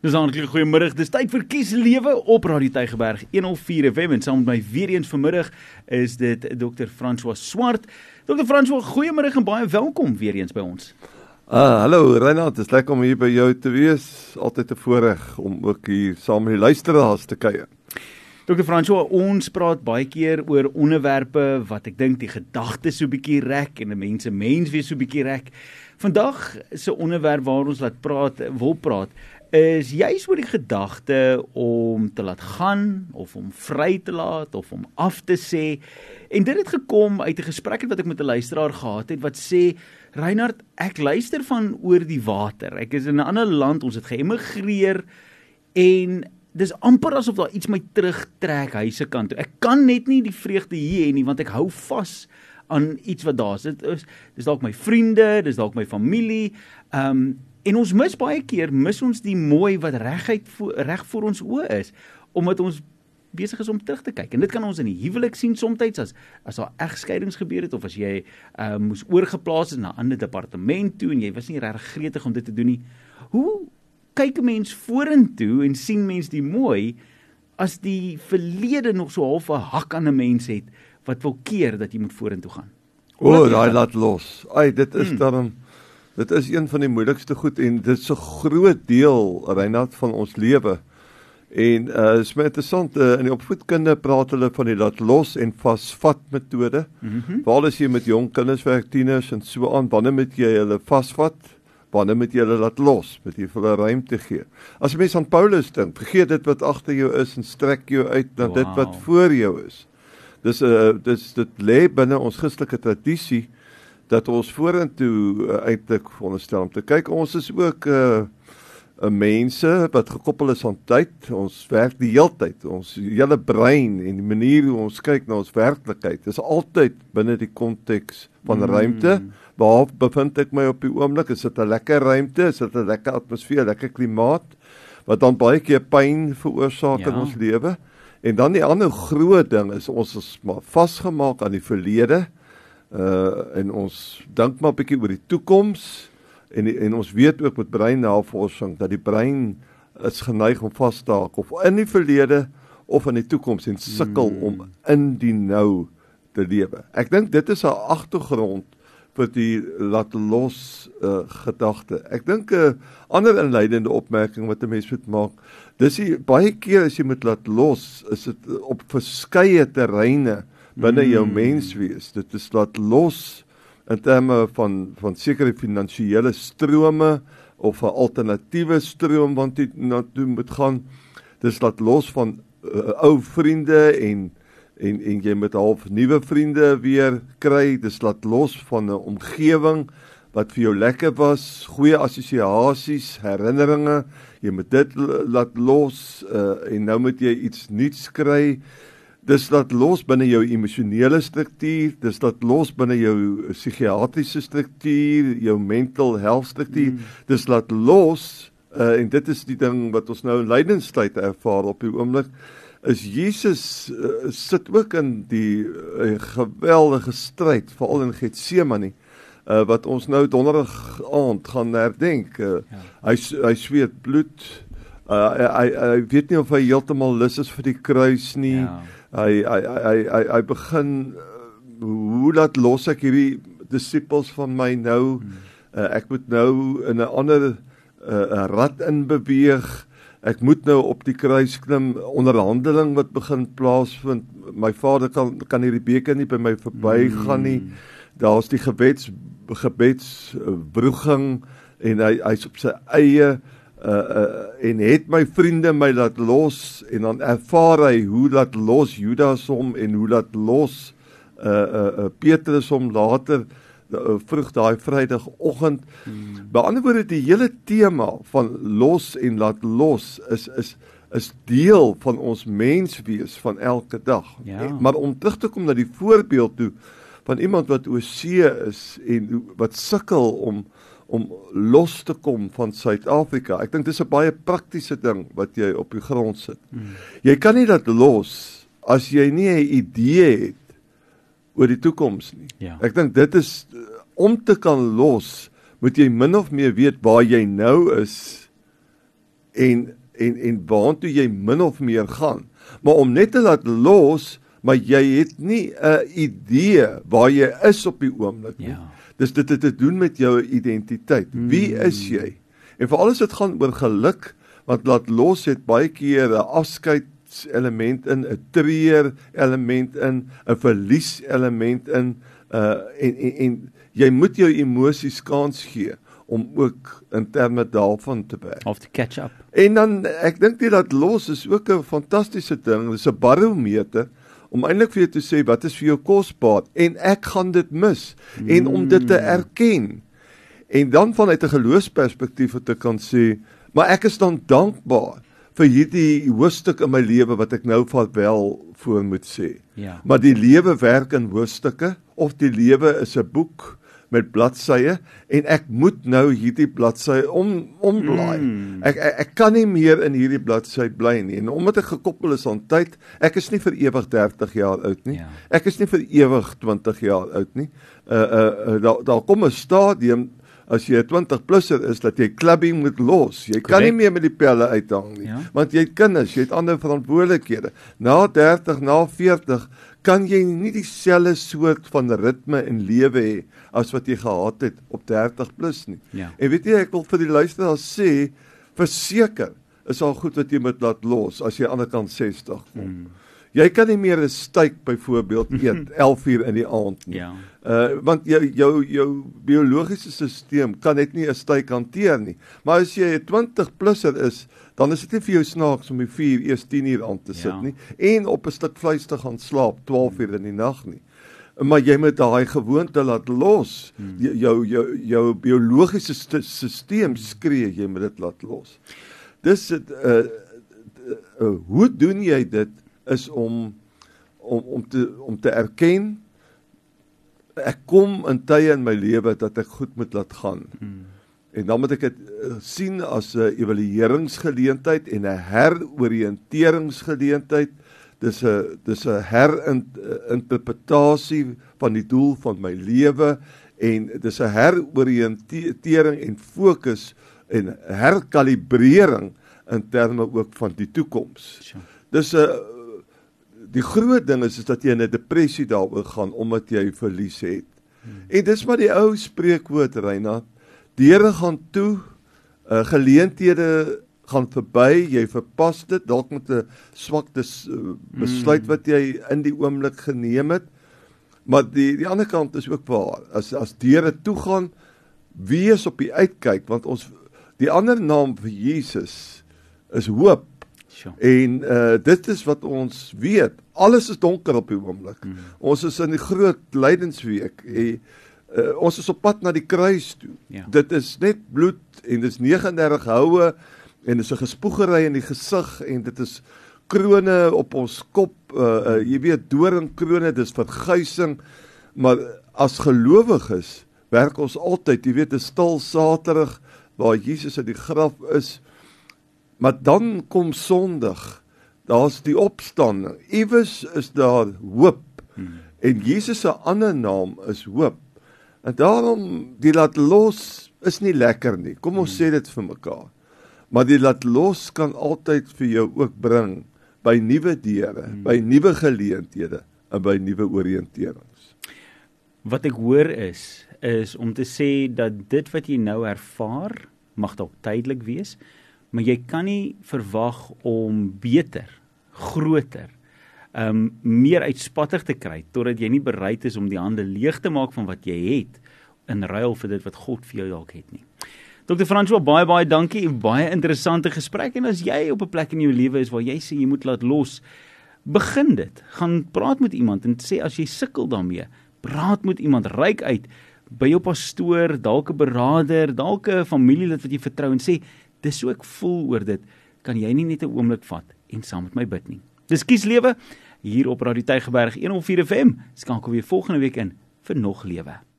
Dis hartlik goeiemiddag. Dis tyd vir Kies Lewe op Radio Tygerberg 104 FM en saam met my weer eens vanmiddag is dit Dr. François Swart. Dr. François, goeiemiddag en baie welkom weer eens by ons. Hallo Reinhard, het is lekker om hier by jou te wees. Altyd 'n voorreg om ook hier saam met die luisteraars te kuier. Dr. François, ons praat baie keer oor onderwerpe wat ek dink die gedagtes so bietjie rek en 'n mens weer so bietjie rek. Vandag se onderwerp waar ons wil praat is juis oor die gedagte om te laat gaan, of om vry te laat, of om af te sê. En dit het gekom uit 'n gesprek wat ek met 'n luisteraar gehad het, wat sê, Reinhard, ek luister van oor die water. Ek is in 'n ander land, ons het geëmigreer, en dis amper asof daar iets my terugtrek huise kant toe. Ek kan net nie die vreugde hier hê nie, want ek hou vas aan iets wat daar is. Dis dalk my vriende, dis dalk my familie, en ons baie keer ons die mooi wat reg voor ons oë is, omdat ons besig is om terug te kyk. En dit kan ons in die huwelik sien somtyds, as daar egskeidings gebeur het, of as jy moes oorgeplaas is na 'n ander departement toe, en jy was nie regtig gretig om dit te doen nie. Hoe kyk 'n mens vorentoe en sien mens die mooi, as die verlede nog so half 'n hak aan 'n mens het, wat wil keer dat jy moet vorentoe gaan? Daai laat los. Dit is daarom, dit is een van die moeilikste goed, en dit is 'n groot deel, Reinhard, van ons lewe. En is my interessant, in die opvoedkunde praat hulle van die laat los en vasvat metode. Waar as jy met jong kinders werk, tieners en so aan, wanneer moet jy hulle vasvat, wanneer moet jy hulle laat los, moet jy vir hulle ruimte gee. As jy mens aan Paulus dink, vergeet dit wat agter jou is en strek jou uit na dit wat voor jou is. Dit lê binne ons Christelike tradisie, dat ons vorentoe eintlik veronderstel om te kyk. Ons is ook mense wat gekoppel is aan tyd. Ons werk die heeltyd. Ons hele brein en die manier hoe ons kyk na ons werklikheid is altyd binne die konteks van ruimte. Waar bevind ek my op die oomblik? Is dit 'n lekker ruimte? Is dit 'n lekker atmosfeer, lekker klimaat, wat dan baie keer pyn veroorsaak in ons lewe? En dan die ander groot ding is, ons is maar vasgemaak aan die verlede, en ons dink maar 'n bietjie oor die toekoms, en ons weet ook met breinnavorsing, dat die brein is geneig om vas te haak, of in die verlede, of in die toekoms, en sukkel om in die nou te lewe. Ek dink dit is 'n agtergrond vir die laat los gedagte. Ek dink 'n ander inleidende opmerking wat 'n mens moet maak, dis baie keer as jy moet laat los, is dit op verskeie terreine binne jou menswees. Dit is laat los in terme van sekere finansiële strome, of 'n alternatiewe stroom wat jy na toe moet gaan. Dis laat los van ou vriende, en jy moet half nuwe vriende weer kry. Dis laat los van 'n omgewing wat vir jou lekker was, goeie assosiasies, herinneringe. Jy moet dit laat los, en nou moet jy iets nuuts kry. Dis laat los binne jou emosionele struktuur, dis laat los binne jou psigiatriese struktuur, jou mental health struktuur. Dis laat los, en dit is die ding wat ons nou in lydenstyd ervaar op die oomblik, is Jesus sit ook in die geweldige stryd, veral in Getsemane, wat ons nou donderdag aand gaan herdenk. Hy sweet bloed, hy weet nie of hy heeltemal lus is vir die kruis nie. Hy begin, hoe laat los ek hierdie disippels van my nou? Ek moet nou in 'n ander rad inbeweeg. Ek moet nou op die kruis klim, onderhandeling wat begin plaasvind. My vader kan hierdie beker nie by my verby gaan nie. Daar's die gebedsbroeging, en hy's op sy eie, en het my vriende my laat los, en dan ervaar hy hoe laat los Judas hom, en hoe laat los Petrus hom later, vroeg daai Vrydagoggend. By ander woorde, die hele tema van los en laat los is deel van ons menswees van elke dag. Maar om terug te kom na die voorbeeld toe van iemand wat oorsee is en wat sukkel om los te kom van Suid-Afrika. Ek dink dis 'n baie praktiese ding wat jy op die grond sit. Jy kan nie dat los as jy nie 'n idee het oor die toekoms nie. Ek dink dit is, om te kan los, moet jy min of meer weet waar jy nou is en waartoe jy min of meer gaan. Maar om net te laat los, maar jy het nie 'n idee waar jy is op die oomblik nie. Ja. Dus dit het te doen met jou identiteit. Wie is jy? En veral as dit gaan oor geluk, want laat los het baie keer 'n afskeidselement in, 'n treur element in, 'n verlies element in, en jy moet jou emosies kans gee om ook in terme daarvan te werk. Of to catch up. En dan, ek dink die laat los is ook 'n fantastiese ding, dit is 'n barometer, om eintlik vir jou te sê, wat is vir jou kosbaar, en ek gaan dit mis, en om dit te erken, en dan vanuit 'n geloofsperspektief te kan sê, maar ek is dan dankbaar vir hierdie hoofstuk in my lewe wat ek nou vaarwel voor moet sê. Ja. Maar die lewe werk in hoofstukke, of die lewe is 'n boek met bladsye, en ek moet nou hierdie bladsy omblaai. Ek kan nie meer in hierdie bladsy bly nie, en omdat ek gekoppel is aan tyd, ek is nie vir ewig 30 jaar oud nie, ek is nie vir ewig 20 jaar oud nie, daar kom 'n stadium, as jy 20-plusser is, dat jy clubbing moet los. Jy kan nie meer met die pelle uithang nie, want jy het kinders, jy het ander verantwoordelikhede. Na 30, na 40, kan jy nie dieselfde soort van ritme en lewe hê, as wat jy gehad het op 30 plus nie. En weet jy, ek wil vir die luisteraars sê, verseker, is al goed wat jy moet laat los, as jy aan die kant 60 kom. Jy kan nie meer 'n steak byvoorbeeld eet 11 uur in die aand nie. Want jou biologiese stelsel kan net nie 'n steak hanteer nie. Maar as jy 'n 20-plusser is, dan is dit nie vir jou snaaks om die 4 eers 10 uur aan te sit nie, en op 'n stuk vleis te gaan slaap 12 uur in die nag nie. Maar jy moet daai gewoonte laat los. Jou biologiese stelsel skree, jy moet dit laat los. Dis hoe doen jy dit? Is om te erken, ek kom in tye in my lewe dat ek goed moet laat gaan. En dan moet ek dit sien as 'n evalueringsgeleentheid en 'n heroriënteringsgeleentheid. Dis 'n herinterpretasie van die doel van my lewe, en dis 'n heroriëntering en fokus en herkalibrering in terme ook van die toekoms. Dis 'n die groot ding is dat jy in 'n depressie daaroor gaan, omdat jy verlies het. En dis maar die ou spreekwoord, Reinhard, deure gaan toe, geleenthede gaan verby, jy verpas dit, dalk met 'n swak besluit wat jy in die oomblik geneem het, maar die ander kant is ook waar, as deure toe gaan, wees op die uitkyk, want die ander naam vir Jesus is hoop. En dit is wat ons weet. Alles is donker op die oomblik. Ons is in die groot lydensweek. Ons is op pad na die kruis toe. Dit is net bloed, en dit is 39 houe, en dit is 'n gespoegery in die gesig, en dit is krone op ons kop, jy weet, doringkrone, dit is verguising, maar as gelowiges werk ons altyd, jy weet, 'n stil Saterdag, waar Jesus uit die graf is. Maar dan kom Sondag, daar's die opstanding, iewers is daar hoop, en Jesus se ander naam is hoop, en daarom, die laat los is nie lekker nie, kom ons sê dit vir mekaar, maar die laat los kan altyd vir jou ook bring, by nuwe deure, by nuwe geleenthede, en by nuwe oriënterings. Wat ek hoor is om te sê dat dit wat jy nou ervaar, mag dalk tydelik wees, maar jy kan nie verwag om beter, groter, meer uitspattig te kry, totdat jy nie bereid is om die hande leeg te maak van wat jy het, in ruil vir dit wat God vir jou dalk het nie. Dr. Francois, baie dankie, baie interessante gesprek, en as jy op 'n plek in jou lewe is, waar jy sê jy moet laat los, begin dit, gaan praat met iemand, en sê as jy sukkel daarmee, praat met iemand, reik uit, by jou pastoor, dalk 'n beraader, dalk 'n familielid wat jy vertrou, en sê, dis so ek voel oor dit, kan jy nie net 'n oomblik vat, en saam met my bid nie. Dis Kies Lewe, hier op Radio Tygerberg 104 FM, skakel weer volgende week in, vir nog lewe.